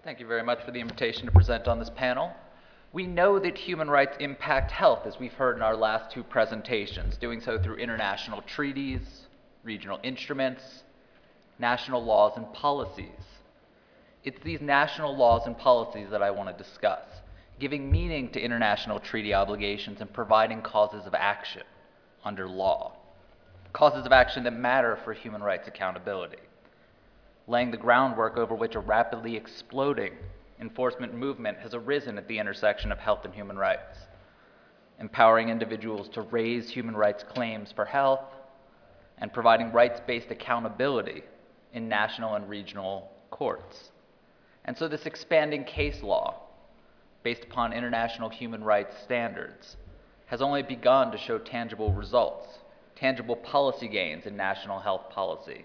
Thank you very much for the invitation to present on this panel. We know that human rights impact health, as we've heard in our last two presentations, doing so through international treaties, regional instruments, national laws and policies. It's these national laws and policies that I want to discuss, giving meaning to international treaty obligations and providing causes of action under law, causes of action that matter for human rights accountability, laying the groundwork over which a rapidly exploding enforcement movement has arisen at the intersection of health and human rights, empowering individuals to raise human rights claims for health and providing rights-based accountability in national and regional courts. And so this expanding case law, based upon international human rights standards, has only begun to show tangible results, tangible policy gains in national health policy.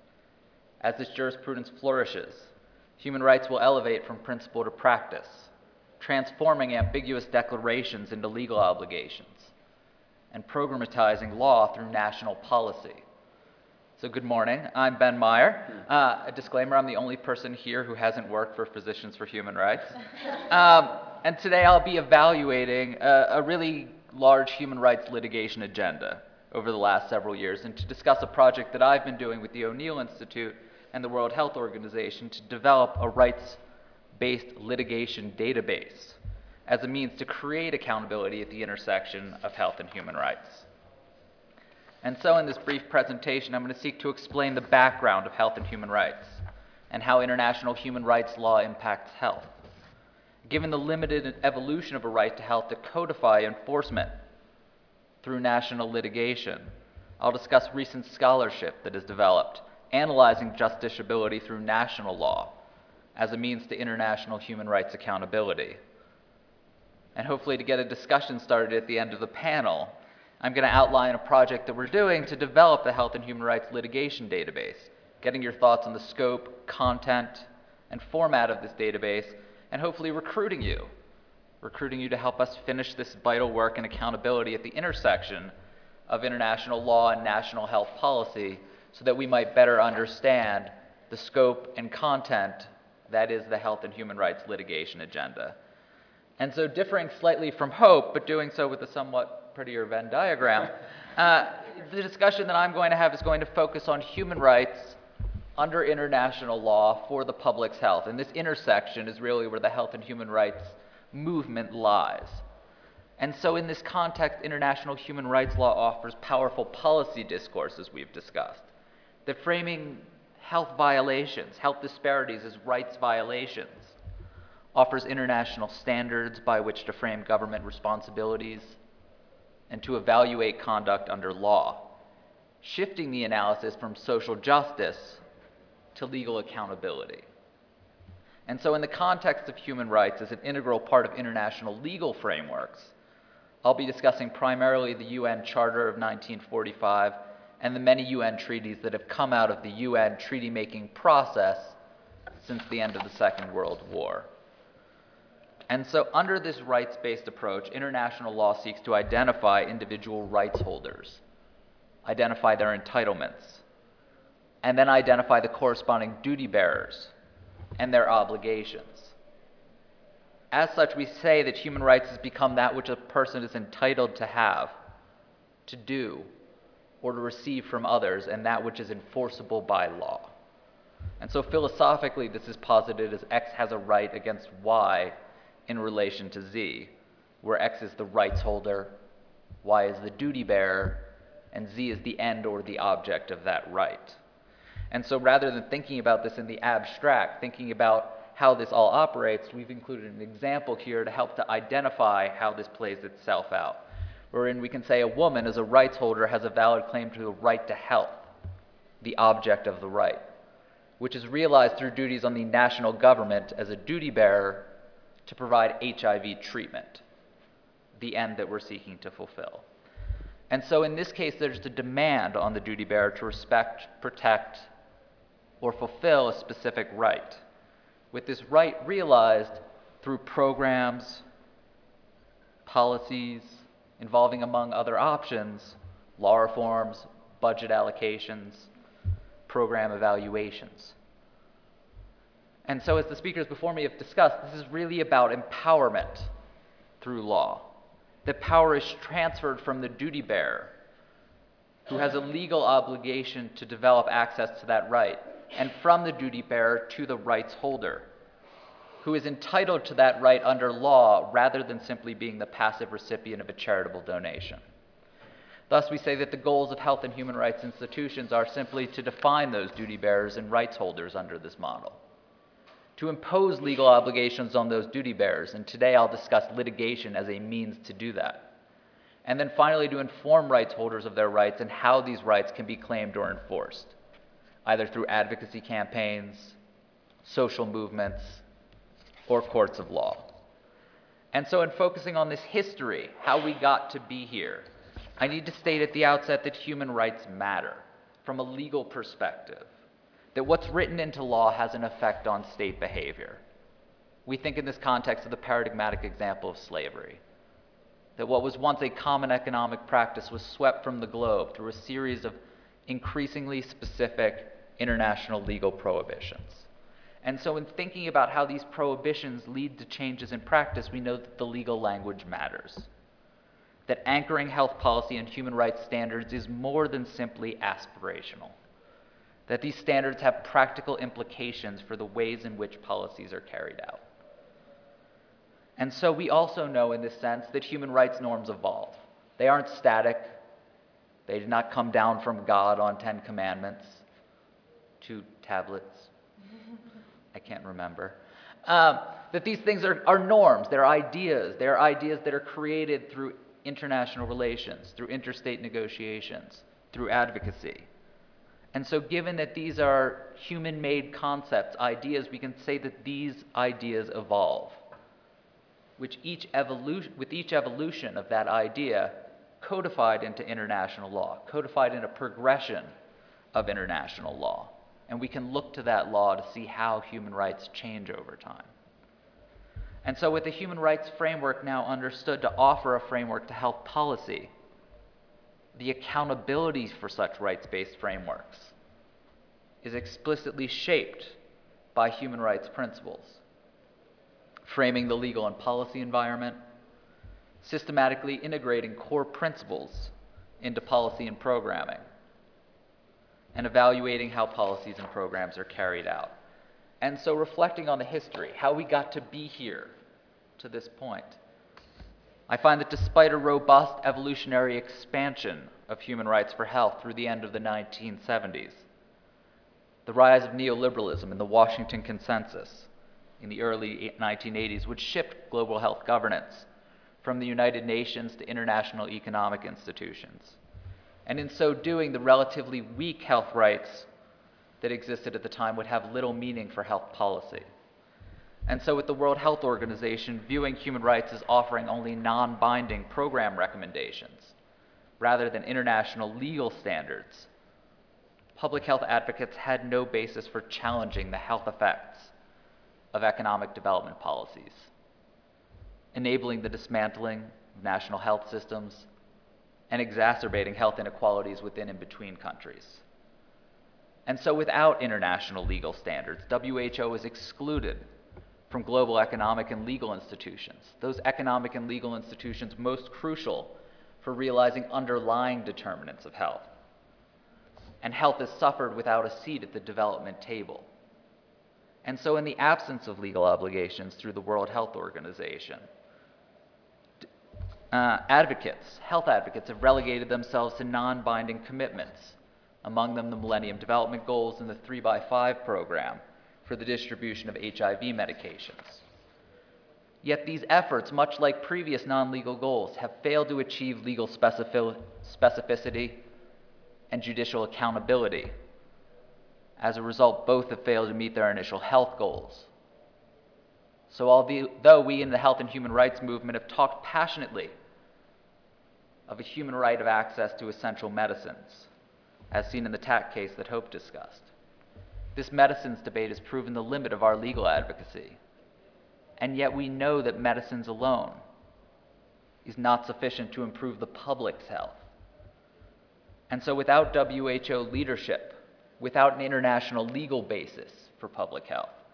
As this jurisprudence flourishes, human rights will elevate from principle to practice, transforming ambiguous declarations into legal obligations, and programmatizing law through national policy. So good morning, I'm Ben Meyer. A disclaimer, I'm the only person here who hasn't worked for Physicians for Human Rights. And today I'll be evaluating a really large human rights litigation agenda over the last several years, and to discuss a project that I've been doing with the O'Neill Institute and the World Health Organization to develop a rights-based litigation database as a means to create accountability at the intersection of health and human rights. And so in this brief presentation, I'm going to seek to explain the background of health and human rights and how international human rights law impacts health. Given the limited evolution of a right to health to codify enforcement through national litigation, I'll discuss recent scholarship that has developed analyzing justiciability through national law as a means to international human rights accountability. And hopefully to get a discussion started at the end of the panel, I'm going to outline a project that we're doing to develop the health and human rights litigation database, getting your thoughts on the scope, content, and format of this database, and hopefully recruiting you to help us finish this vital work and accountability at the intersection of international law and national health policy, so that we might better understand the scope and content that is the health and human rights litigation agenda. And so differing slightly from HOPE, but doing so with a somewhat prettier Venn diagram, the discussion that I'm going to have is going to focus on human rights under international law for the public's health. And this intersection is really where the health and human rights movement lies. And so in this context, international human rights law offers powerful policy discourse, as we've discussed, that framing health violations, health disparities as rights violations, offers international standards by which to frame government responsibilities and to evaluate conduct under law, shifting the analysis from social justice to legal accountability. And so in the context of human rights as an integral part of international legal frameworks, I'll be discussing primarily the UN Charter of 1945 and the many UN treaties that have come out of the UN treaty-making process since the end of the Second World War. And so under this rights-based approach, international law seeks to identify individual rights holders, identify their entitlements, and then identify the corresponding duty bearers and their obligations. As such, we say that human rights has become that which a person is entitled to have, to do, or to receive from others, and that which is enforceable by law. And so philosophically, this is posited as X has a right against Y in relation to Z, where X is the rights holder, Y is the duty bearer, and Z is the end or the object of that right. And so rather than thinking about this in the abstract, thinking about how this all operates, we've included an example here to help to identify how this plays itself out, wherein we can say a woman as a rights holder has a valid claim to the right to health, the object of the right, which is realized through duties on the national government as a duty bearer to provide HIV treatment, the end that we're seeking to fulfill. And so in this case, there's a demand on the duty bearer to respect, protect, or fulfill a specific right, with this right realized through programs, policies, involving, among other options, law reforms, budget allocations, program evaluations. And so as the speakers before me have discussed, this is really about empowerment through law. That power is transferred from the duty bearer, who has a legal obligation to develop access to that right, and from the duty bearer to the rights holder, who is entitled to that right under law rather than simply being the passive recipient of a charitable donation. Thus, we say that the goals of health and human rights institutions are simply to define those duty bearers and rights holders under this model, to impose legal obligations on those duty bearers, and today I'll discuss litigation as a means to do that. And then finally, to inform rights holders of their rights and how these rights can be claimed or enforced, either through advocacy campaigns, social movements, or courts of law. And so in focusing on this history, how we got to be here, I need to state at the outset that human rights matter from a legal perspective, that what's written into law has an effect on state behavior. We think in this context of the paradigmatic example of slavery, that what was once a common economic practice was swept from the globe through a series of increasingly specific international legal prohibitions. And so in thinking about how these prohibitions lead to changes in practice, we know that the legal language matters, that anchoring health policy and human rights standards is more than simply aspirational, that these standards have practical implications for the ways in which policies are carried out. And so we also know in this sense that human rights norms evolve. They aren't static. They did not come down from God on 10 commandments, 2 tablets. I can't remember. That these things are norms, they're ideas. They're ideas that are created through international relations, through interstate negotiations, through advocacy. And so given that these are human-made concepts, ideas, we can say that these ideas evolve, with each evolution of that idea codified into international law, codified in a progression of international law. And we can look to that law to see how human rights change over time. And so with the human rights framework now understood to offer a framework to health policy, the accountability for such rights-based frameworks is explicitly shaped by human rights principles, framing the legal and policy environment, systematically integrating core principles into policy and programming, and evaluating how policies and programs are carried out. And so reflecting on the history, how we got to be here to this point, I find that despite a robust evolutionary expansion of human rights for health through the end of the 1970s, the rise of neoliberalism and the Washington Consensus in the early 1980s would shift global health governance from the United Nations to international economic institutions. And in so doing, the relatively weak health rights that existed at the time would have little meaning for health policy. And so with the World Health Organization viewing human rights as offering only non-binding program recommendations, rather than international legal standards, public health advocates had no basis for challenging the health effects of economic development policies, enabling the dismantling of national health systems and exacerbating health inequalities within and between countries. And so without international legal standards, WHO is excluded from global economic and legal institutions, those economic and legal institutions most crucial for realizing underlying determinants of health. And health is suffered without a seat at the development table. And so in the absence of legal obligations through the World Health Organization, health advocates have relegated themselves to non-binding commitments, among them the Millennium Development Goals and the 3x5 program for the distribution of HIV medications. Yet these efforts, much like previous non-legal goals, have failed to achieve legal specificity and judicial accountability. As a result, both have failed to meet their initial health goals. So although we in the health and human rights movement have talked passionately of a human right of access to essential medicines, as seen in the TAC case that Hope discussed, this medicines debate has proven the limit of our legal advocacy. And yet we know that medicines alone is not sufficient to improve the public's health. And so without WHO leadership, without an international legal basis for public health,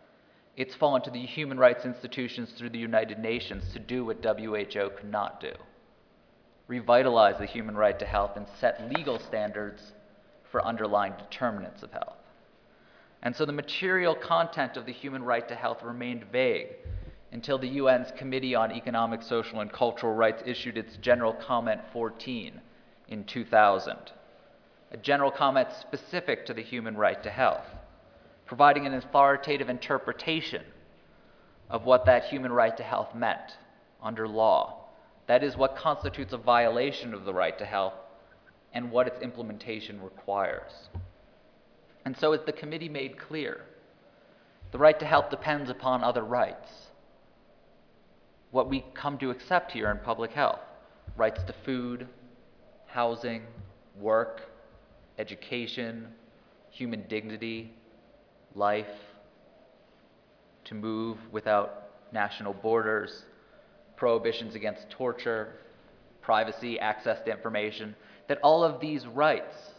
It's fallen to the human rights institutions through the United Nations to do what WHO could not do: revitalize the human right to health and set legal standards for underlying determinants of health. And so the material content of the human right to health remained vague until the UN's Committee on Economic, Social, and Cultural Rights issued its General Comment 14 in 2000, a general comment specific to the human right to health, providing an authoritative interpretation of what that human right to health meant under law. That is, what constitutes a violation of the right to health and what its implementation requires. And so, as the committee made clear, the right to health depends upon other rights. What we come to accept here in public health: rights to food, housing, work, education, human dignity, life, to move without national borders, prohibitions against torture, privacy, access to information, that all of these rights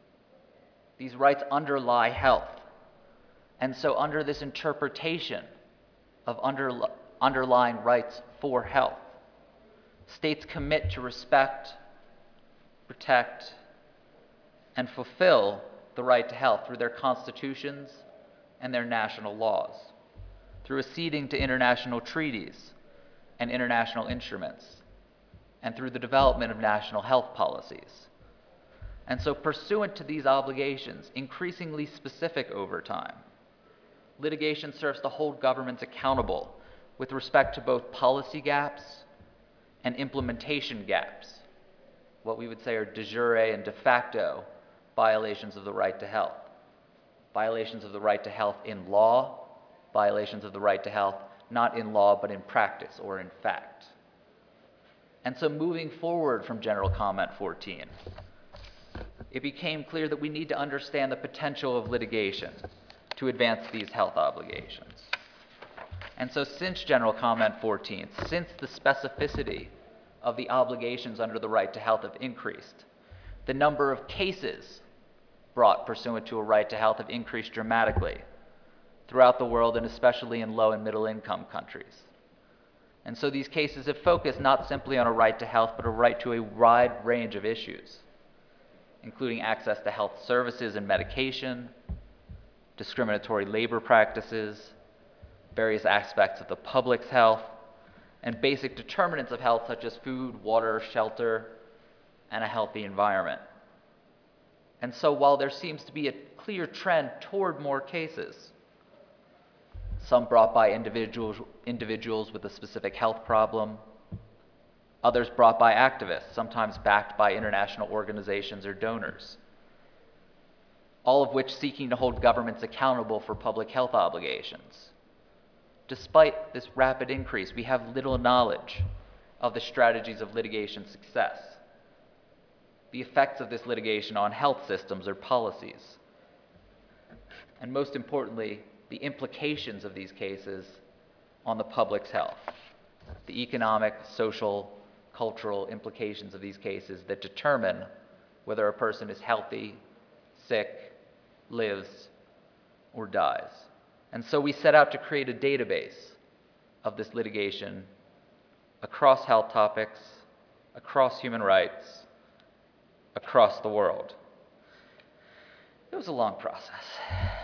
underlie health. And so under this interpretation of underlying rights for health, states commit to respect, protect, and fulfill the right to health through their constitutions and their national laws, through acceding to international treaties and international instruments, and through the development of national health policies. And so, pursuant to these obligations, increasingly specific over time, litigation serves to hold governments accountable with respect to both policy gaps and implementation gaps, what we would say are de jure and de facto violations of the right to health. Violations of the right to health in law, violations of the right to health not in law but in practice or in fact. And so moving forward from General Comment 14, it became clear that we need to understand the potential of litigation to advance these health obligations. And so since General Comment 14, since the specificity of the obligations under the right to health have increased, the number of cases brought pursuant to a right to health have increased dramatically throughout the world, and especially in low and middle income countries. And so these cases have focused not simply on a right to health, but a right to a wide range of issues, including access to health services and medication, discriminatory labor practices, various aspects of the public's health, and basic determinants of health such as food, water, shelter, and a healthy environment. And so while there seems to be a clear trend toward more cases, some brought by individuals with a specific health problem, others brought by activists, sometimes backed by international organizations or donors, all of which seeking to hold governments accountable for public health obligations. Despite this rapid increase, we have little knowledge of the strategies of litigation success, the effects of this litigation on health systems or policies, and most importantly, the implications of these cases on the public's health, the economic, social, cultural implications of these cases that determine whether a person is healthy, sick, lives, or dies. And so we set out to create a database of this litigation across health topics, across human rights, across the world. It was a long process.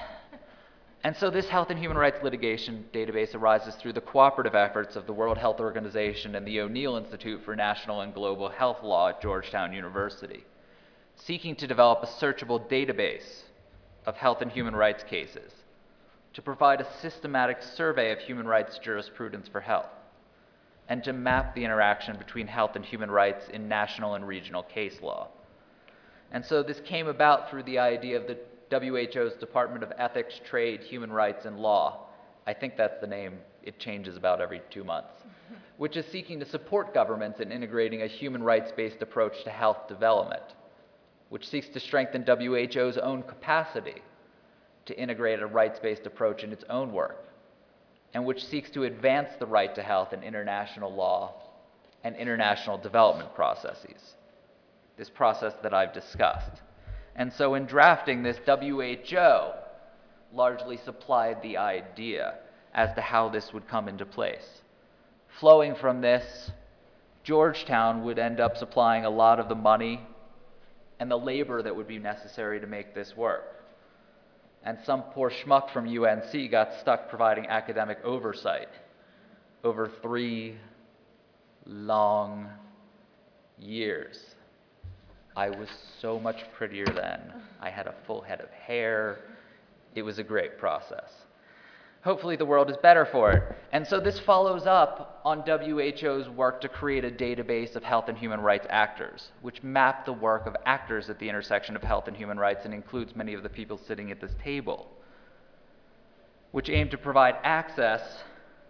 And so this health and human rights litigation database arises through the cooperative efforts of the World Health Organization and the O'Neill Institute for National and Global Health Law at Georgetown University, seeking to develop a searchable database of health and human rights cases to provide a systematic survey of human rights jurisprudence for health, and to map the interaction between health and human rights in national and regional case law. And so this came about through the idea of the WHO's Department of Ethics, Trade, Human Rights, and Law. I think that's the name. It changes about every 2 months, which is seeking to support governments in integrating a human rights-based approach to health development, which seeks to strengthen WHO's own capacity to integrate a rights-based approach in its own work, and which seeks to advance the right to health in international law and international development processes, this process that I've discussed. And so in drafting this, WHO largely supplied the idea as to how this would come into place. Flowing from this, Georgetown would end up supplying a lot of the money and the labor that would be necessary to make this work. And some poor schmuck from UNC got stuck providing academic oversight over 3 long years. I was so much prettier then. I had a full head of hair. It was a great process. Hopefully the world is better for it. And so this follows up on WHO's work to create a database of health and human rights actors, which map the work of actors at the intersection of health and human rights and includes many of the people sitting at this table, which aim to provide access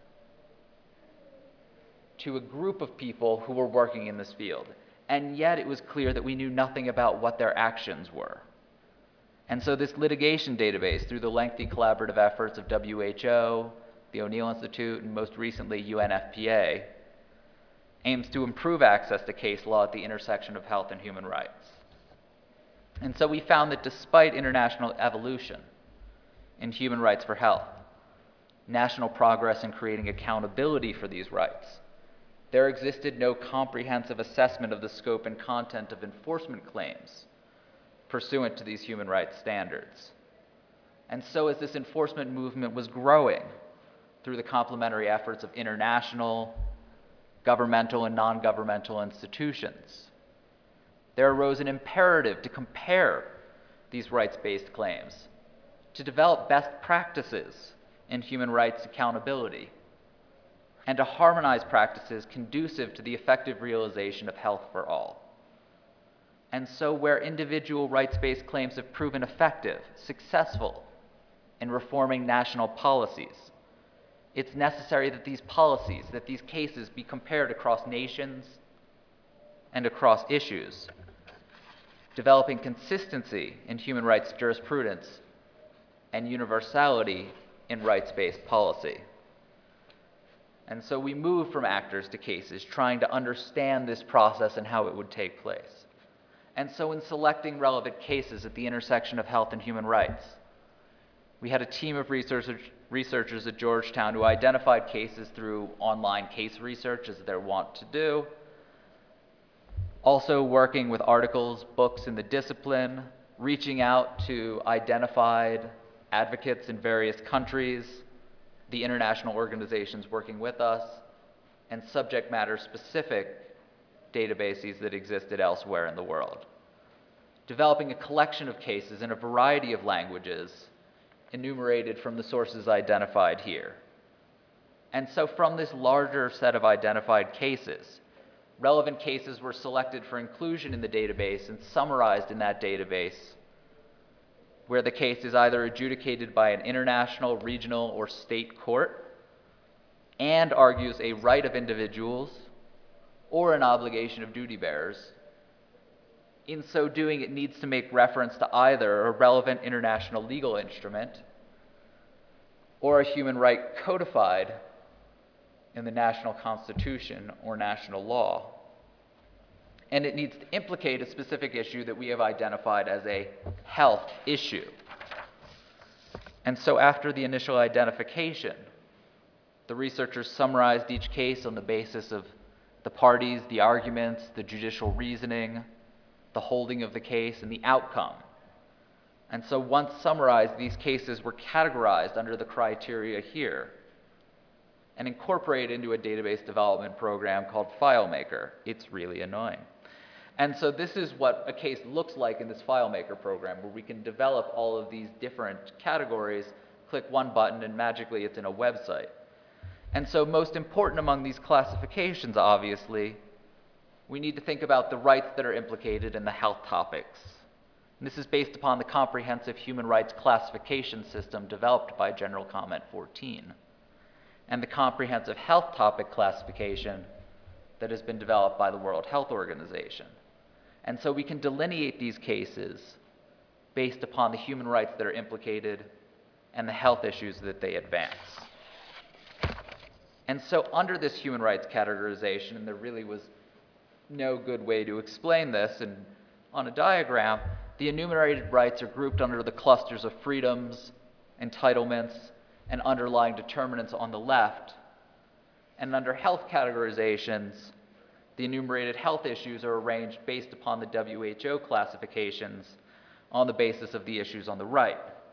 to a group of people who were working in this field. And yet it was clear that we knew nothing about what their actions were. And so this litigation database, through the lengthy collaborative efforts of WHO, the O'Neill Institute, and most recently UNFPA, aims to improve access to case law at the intersection of health and human rights. And so we found that despite international evolution in human rights for health, national progress in creating accountability for these rights, there existed no comprehensive assessment of the scope and content of enforcement claims pursuant to these human rights standards. And so as this enforcement movement was growing through the complementary efforts of international, governmental, and non-governmental institutions, there arose an imperative to compare these rights-based claims, to develop best practices in human rights accountability, and to harmonize practices conducive to the effective realization of health for all. And so where individual rights-based claims have proven effective, successful in reforming national policies, it's necessary that these policies, that these cases be compared across nations and across issues, developing consistency in human rights jurisprudence and universality in rights-based policy. And so we move from actors to cases, trying to understand this process and how it would take place. And so in selecting relevant cases at the intersection of health and human rights, we had a team of researchers at Georgetown who identified cases through online case research, as they're wont to do, also working with articles, books in the discipline, reaching out to identified advocates in various countries, the international organizations working with us, and subject matter specific databases that existed elsewhere in the world, developing a collection of cases in a variety of languages enumerated from the sources identified here. And so from this larger set of identified cases, relevant cases were selected for inclusion in the database and summarized in that database, where the case is either adjudicated by an international, regional, or state court and argues a right of individuals or an obligation of duty bearers. In so doing, it needs to make reference to either a relevant international legal instrument or a human right codified in the national constitution or national law. And it needs to implicate a specific issue that we have identified as a health issue. And so after the initial identification, the researchers summarized each case on the basis of the parties, the arguments, the judicial reasoning, the holding of the case, and the outcome. And so once summarized, these cases were categorized under the criteria here and incorporated into a database development program called FileMaker. It's really annoying. And so this is what a case looks like in this FileMaker program, where we can develop all of these different categories, click one button, and magically it's in a website. And so most important among these classifications, obviously, we need to think about the rights that are implicated in the health topics. And this is based upon the comprehensive human rights classification system developed by General Comment 14, and the comprehensive health topic classification that has been developed by the World Health Organization. And so we can delineate these cases based upon the human rights that are implicated and the health issues that they advance. And so under this human rights categorization, and there really was no good way to explain this, and on a diagram, the enumerated rights are grouped under the clusters of freedoms, entitlements, and underlying determinants on the left. And under health categorizations, the enumerated health issues are arranged based upon the WHO classifications on the basis of the issues on the right.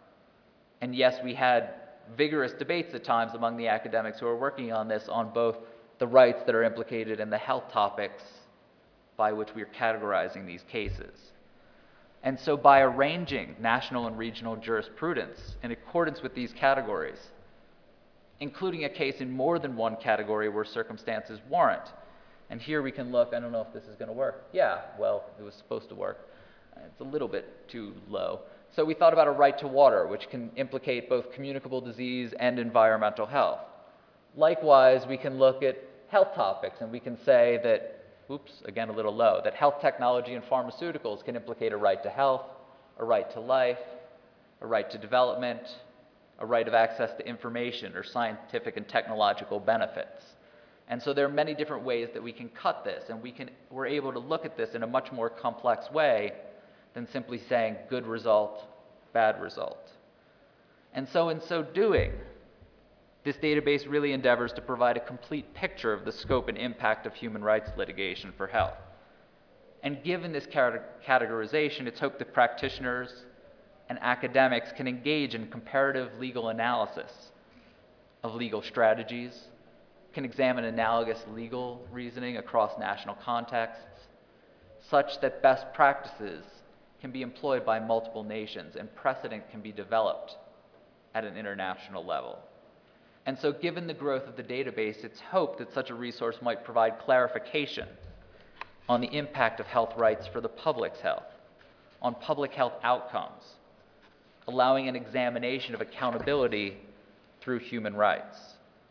And yes, we had vigorous debates at times among the academics who are working on this on both the rights that are implicated in the health topics by which we are categorizing these cases. And so by arranging national and regional jurisprudence in accordance with these categories, including a case in more than one category where circumstances warrant, and here we can look, I don't know if this is going to work. Yeah, well, it was supposed to work. It's a little bit too low. So we thought about a right to water, which can implicate both communicable disease and environmental health. Likewise, we can look at health topics, and we can say that, oops, again a little low, that health technology and pharmaceuticals can implicate a right to health, a right to life, a right to development, a right of access to information or scientific and technological benefits. And so there are many different ways that we can cut this, and we're able to look at this in a much more complex way than simply saying good result, bad result. And so in so doing, this database really endeavors to provide a complete picture of the scope and impact of human rights litigation for health. And given this categorization, it's hoped that practitioners and academics can engage in comparative legal analysis of legal strategies, can examine analogous legal reasoning across national contexts, such that best practices can be employed by multiple nations and precedent can be developed at an international level. And so given the growth of the database, it's hoped that such a resource might provide clarification on the impact of health rights for the public's health, on public health outcomes, allowing an examination of accountability through human rights.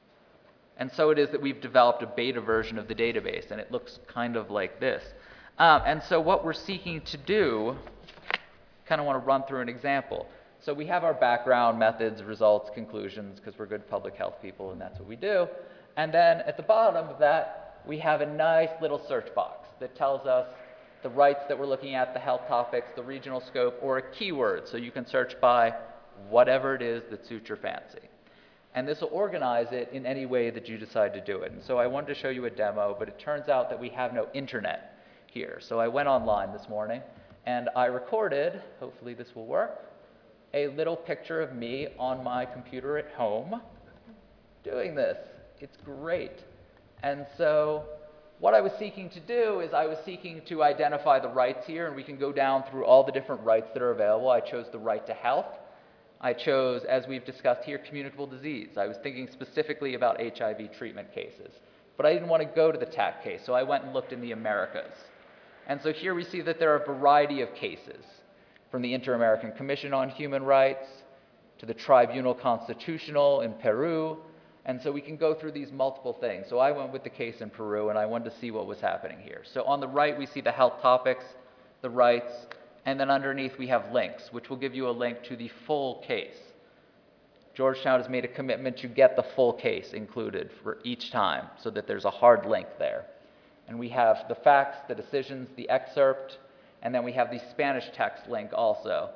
And so it is that we've developed a beta version of the database, and it looks kind of like this. And so what we're seeking to do, kind of want to run through an example. So we have our background, methods, results, conclusions, because we're good public health people, and that's what we do. And then at the bottom of that, we have a nice little search box that tells us the rights that we're looking at, the health topics, the regional scope, or a keyword, so you can search by whatever it is that suits your fancy. And this will organize it in any way that you decide to do it. And so I wanted to show you a demo, but it turns out that we have no internet here. So I went online this morning, and I recorded, hopefully this will work, a little picture of me on my computer at home doing this. It's great. And so what I was seeking to do is I was seeking to identify the rights here, and we can go down through all the different rights that are available. I chose the right to health. I chose, as we've discussed here, communicable disease. I was thinking specifically about HIV treatment cases. But I didn't want to go to the TAC case, so I went and looked in the Americas. And so here we see that there are a variety of cases, from the Inter-American Commission on Human Rights to the Tribunal Constitutional in Peru. And so we can go through these multiple things. So I went with the case in Peru, and I wanted to see what was happening here. So on the right, we see the health topics, the rights, and then underneath we have links, which will give you a link to the full case. Georgetown has made a commitment to get the full case included for each time so that there's a hard link there. And we have the facts, the decisions, the excerpt, and then we have the Spanish text link also,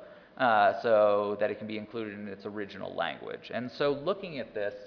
so that it can be included in its original language. And so looking at this,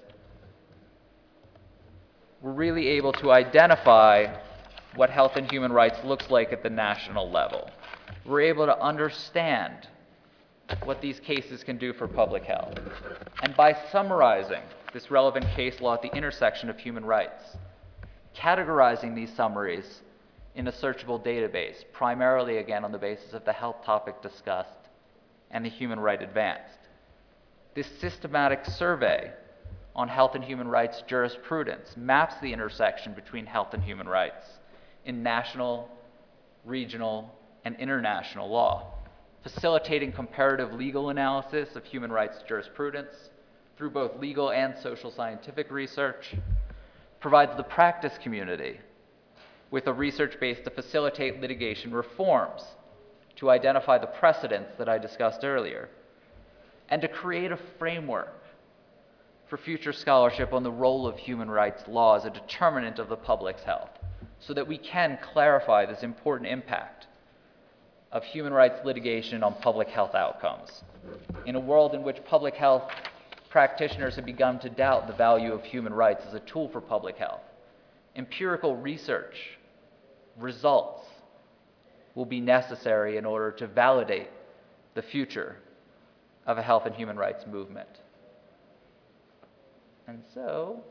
we're really able to identify what health and human rights looks like at the national level. We're able to understand what these cases can do for public health. And by summarizing this relevant case law at the intersection of human rights, categorizing these summaries in a searchable database, primarily again on the basis of the health topic discussed and the human right advanced. This systematic survey on health and human rights jurisprudence maps the intersection between health and human rights in national, regional, and international law, facilitating comparative legal analysis of human rights jurisprudence through both legal and social scientific research, provides the practice community with a research base to facilitate litigation reforms, to identify the precedents that I discussed earlier, and to create a framework for future scholarship on the role of human rights law as a determinant of the public's health, so that we can clarify this important impact of human rights litigation on public health outcomes. In a world in which public health practitioners have begun to doubt the value of human rights as a tool for public health. Empirical research results will be necessary in order to validate the future of a health and human rights movement. And so,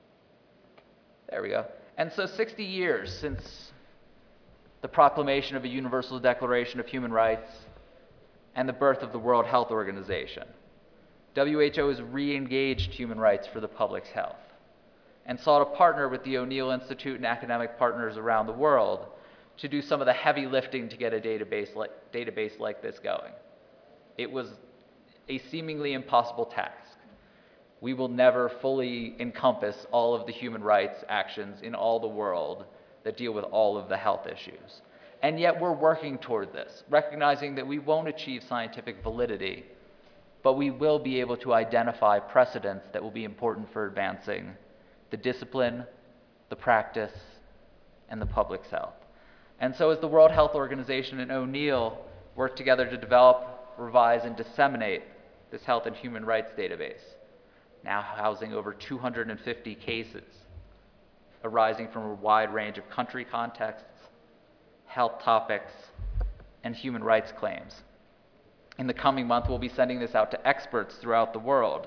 there we go. And so 60 years since the proclamation of a Universal Declaration of Human Rights and the birth of the World Health Organization, WHO has re-engaged human rights for the public's health and sought to partner with the O'Neill Institute and academic partners around the world to do some of the heavy lifting to get a database like this going. It was a seemingly impossible task. We will never fully encompass all of the human rights actions in all the world that deal with all of the health issues. And yet we're working toward this, recognizing that we won't achieve scientific validity, but we will be able to identify precedents that will be important for advancing the discipline, the practice, and the public's health. And so as the World Health Organization and O'Neill work together to develop, revise, and disseminate this health and human rights database, now housing over 250 cases arising from a wide range of country contexts, health topics, and human rights claims. In the coming month, we'll be sending this out to experts throughout the world.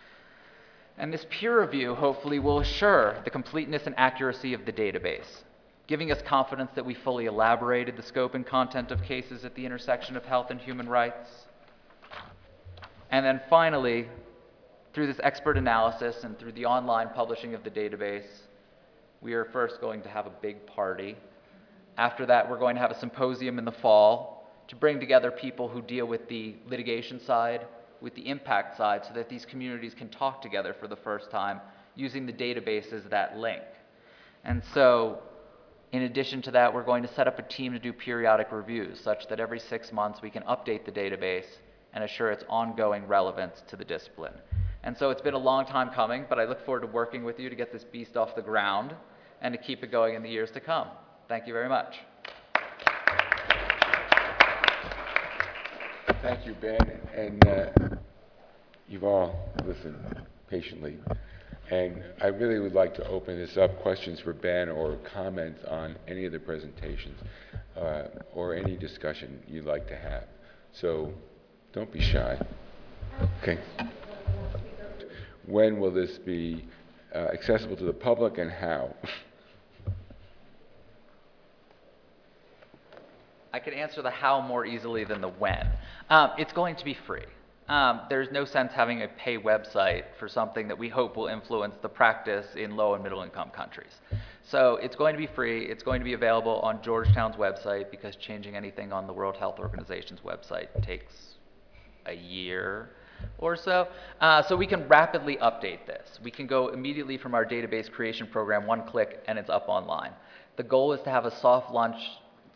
And this peer review, hopefully, will assure the completeness and accuracy of the database, giving us confidence that we fully elaborated the scope and content of cases at the intersection of health and human rights. And then finally, through this expert analysis and through the online publishing of the database, we are first going to have a big party. After that, we're going to have a symposium in the fall to bring together people who deal with the litigation side, with the impact side, so that these communities can talk together for the first time using the database as that link. And so, in addition to that, we're going to set up a team to do periodic reviews such that every 6 months we can update the database and assure its ongoing relevance to the discipline. And so it's been a long time coming, but I look forward to working with you to get this beast off the ground and to keep it going in the years to come. Thank you very much. Thank you, Ben. And you've all listened patiently. And I really would like to open this up, questions for Ben or comments on any of the presentations or any discussion you'd like to have. So don't be shy. Okay. When will this be accessible to the public and how? I can answer the how more easily than the when. It's going to be free. There's no sense having a pay website for something that we hope will influence the practice in low and middle income countries. So it's going to be free. It's going to be available on Georgetown's website, because changing anything on the World Health Organization's website takes a year or so. So we can rapidly update this. We can go immediately from our database creation program, one click, and it's up online. The goal is to have a soft launch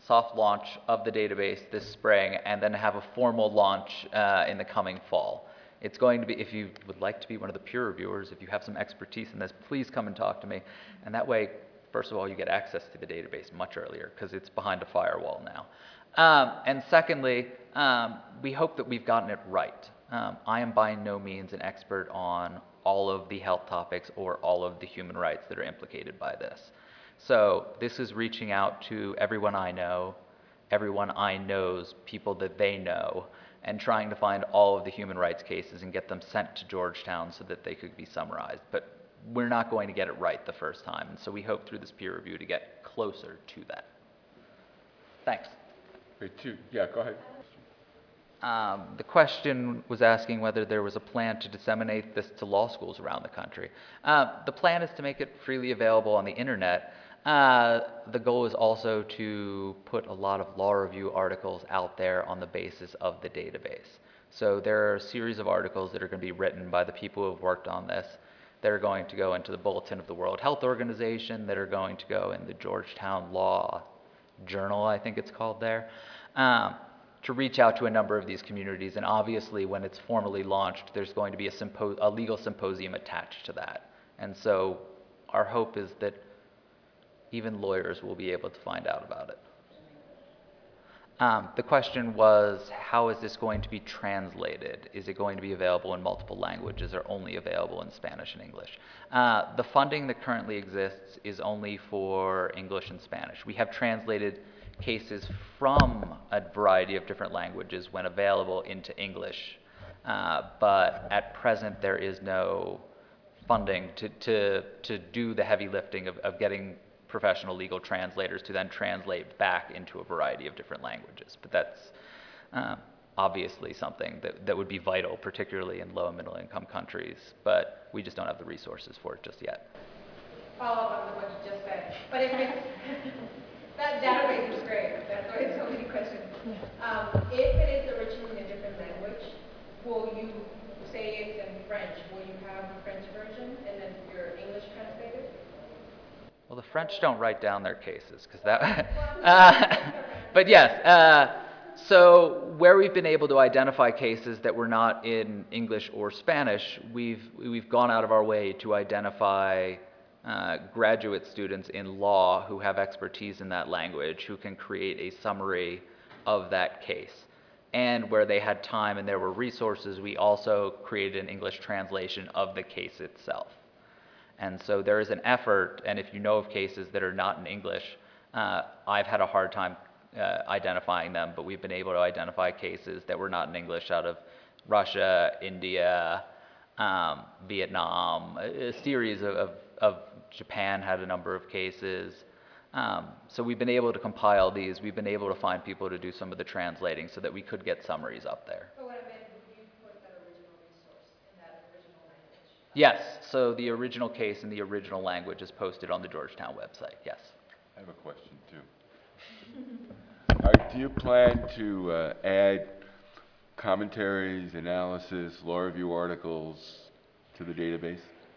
of the database this spring, and then have a formal launch in the coming fall. It's going to be, if you would like to be one of the peer reviewers, if you have some expertise in this, please come and talk to me. And that way, first of all, you get access to the database much earlier, because it's behind a firewall now. And secondly, we hope that we've gotten it right. I am by no means an expert on all of the health topics or all of the human rights that are implicated by this. So this is reaching out to everyone I know, everyone I know's people that they know, and trying to find all of the human rights cases and get them sent to Georgetown so that they could be summarized. But we're not going to get it right the first time, and so we hope through this peer review to get closer to that. Thanks. Yeah, go ahead. The question was asking whether there was a plan to disseminate this to law schools around the country. The plan is to make it freely available on the internet. The goal is also to put a lot of law review articles out there on the basis of the database. So there are a series of articles that are going to be written by the people who have worked on this that are going to go into the Bulletin of the World Health Organization, that are going to go in the Georgetown Law Journal, I think it's called there, to reach out to a number of these communities. And obviously, when it's formally launched, there's going to be a legal symposium attached to that. And so our hope is that even lawyers will be able to find out about it. The question was, how is this going to be translated? Is it going to be available in multiple languages or only available in Spanish and English? The funding that currently exists is only for English and Spanish. We have translated cases from a variety of different languages when available into English, but at present there is no funding to do the heavy lifting of getting professional legal translators to then translate back into a variety of different languages. But that's obviously something that would be vital, particularly in low and middle income countries, but we just don't have the resources for it just yet. Follow up on what you just said, but if it's, that database is great, that's why it's so many questions. If it is originally in a different language, will you say it's in French? Will you have a French version and then your English translated? Well, the French don't write down their cases, because that. But yes, so where we've been able to identify cases that were not in English or Spanish, we've gone out of our way to identify graduate students in law who have expertise in that language, who can create a summary of that case. And where they had time and there were resources, we also created an English translation of the case itself. And so there is an effort, and if you know of cases that are not in English, I've had a hard time identifying them, but we've been able to identify cases that were not in English out of Russia, India, Vietnam, a series of Japan had a number of cases. So we've been able to compile these. We've been able to find people to do some of the translating so that we could get summaries up there. But what I meant, would you put that original resource in that original language? Yes, so the original case in the original language is posted on the Georgetown website, yes. I have a question too. Do you plan to add commentaries, analysis, law review articles to the database?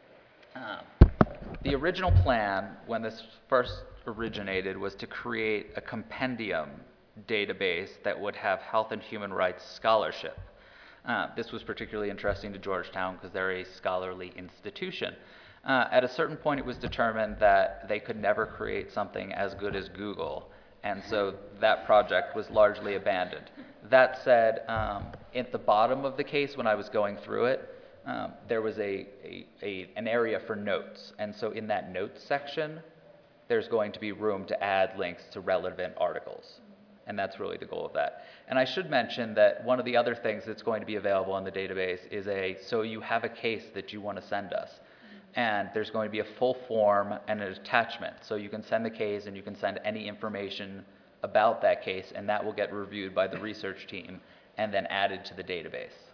The original plan, when this first originated, was to create a compendium database that would have health and human rights scholarship. This was particularly interesting to Georgetown because they're a scholarly institution. At a certain point, it was determined that they could never create something as good as Google, and so that project was largely abandoned. That said, at the bottom of the case, when I was going through it, there was an area for notes, and so in that notes section, there's going to be room to add links to relevant articles. And that's really the goal of that. And I should mention that one of the other things that's going to be available in the database is so you have a case that you want to send us. And there's going to be a full form and an attachment. So you can send the case and you can send any information about that case, and that will get reviewed by the research team and then added to the database.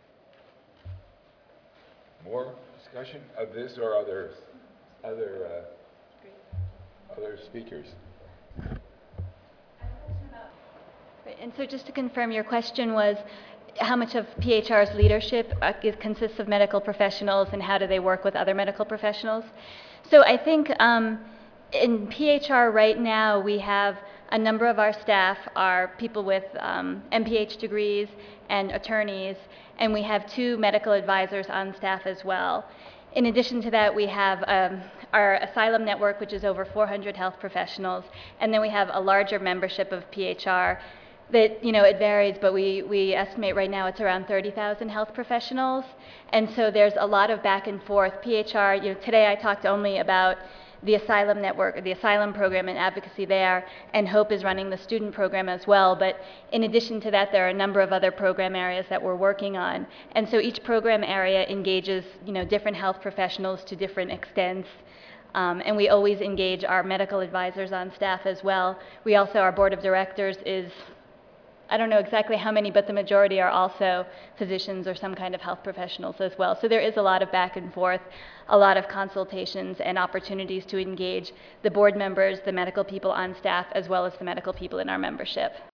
More discussion of this or other speakers? And so just to confirm, your question was how much of PHR's leadership consists of medical professionals and how do they work with other medical professionals? So I think in PHR right now we have a number of our staff are people with MPH degrees and attorneys, and we have 2 medical advisors on staff as well. In addition to that, we have our asylum network, which is over 400 health professionals, and then we have a larger membership of PHR that, it varies, but we estimate right now it's around 30,000 health professionals, and so there's a lot of back and forth. PHR, today I talked only about the asylum network, or the asylum program and advocacy there, and HOPE is running the student program as well. But in addition to that, there are a number of other program areas that we're working on. And so each program area engages, different health professionals to different extents. And we always engage our medical advisors on staff as well. We also, our board of directors is, I don't know exactly how many, but the majority are also physicians or some kind of health professionals as well. So there is a lot of back and forth, a lot of consultations and opportunities to engage the board members, the medical people on staff, as well as the medical people in our membership.